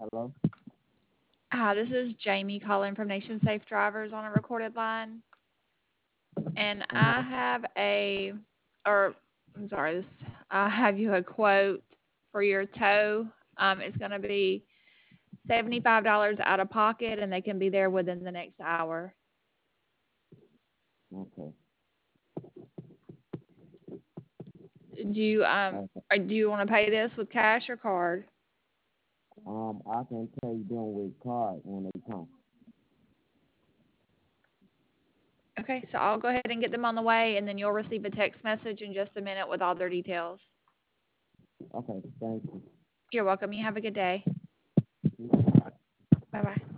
Hello? Hi, this is Jamie calling from Nation Safe Drivers on a recorded line. And I Uh-huh. have or I'm sorry, I have you a quote for your tow. It's going to be $75 out of pocket, and they can be there within the next hour. Okay. Okay. Do you want to pay this with cash or card? I can pay them with card when they come. Okay, so I'll go ahead and get them on the way, and then you'll receive a text message in just a minute with all their details. Okay, thank you. You're welcome. You have a good day. Mhm. Bye bye.